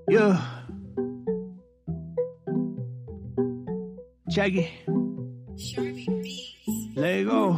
Yeah. Check it. Let it go.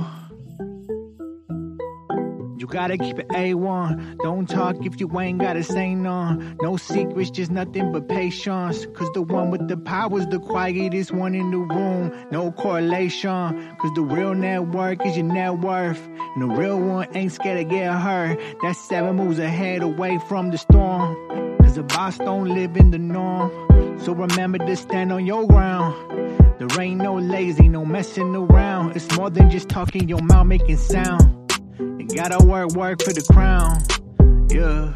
You gotta keep it A1. Don't talk if you ain't gotta say none. No secrets, just nothing but patience. Cause the one with the power's the quietest one in the room. No correlation. Cause the real network is your net worth. And the real one ain't scared to get hurt. That's 7 moves ahead away from the storm. Cause the boss don't live in the norm. So remember to stand on your ground. There ain't no lazy, no messing around. It's more than just talking, your mouth making sound. You gotta work for the crown, yeah.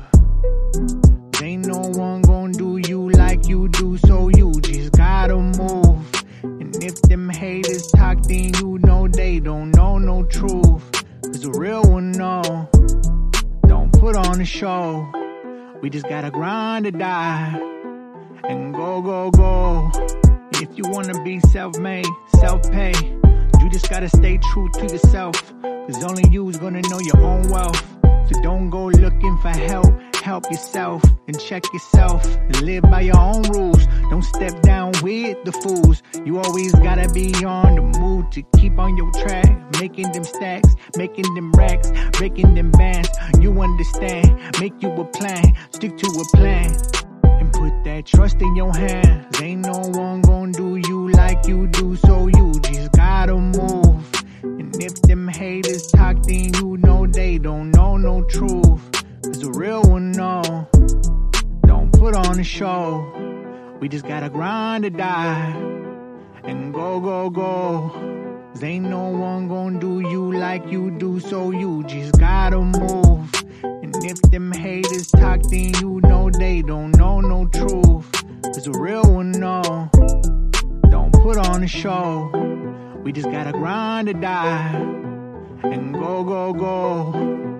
Ain't no one gon' do you like you do, so you just gotta move. And if them haters talk, then you know they don't know no truth. Cause the real one know, don't put on a show. We just gotta grind or die, and go. If you wanna be self-made, self-pay, you just gotta stay true to yourself. Cause only you's gonna know your own wealth. So don't go looking for help yourself and check yourself and live by your own rules. Don't step down with the fools. You always gotta be on the move to keep on your track, making them stacks, making them racks, breaking them bands. You understand, make you a plan, stick to a plan, and put that trust in your hands. Ain't no one gon' do you like you do, so you just gotta move. And if them haters talk, then you know they don't know no truth. Cause the real one know, don't put on a show. We just gotta grind or die, and go. Cause ain't no one gon' do you like you do, so you just gotta move. And if them haters talk, then you know they don't know no truth. Cause the real one know, don't put on a show. We just gotta grind or die, and go.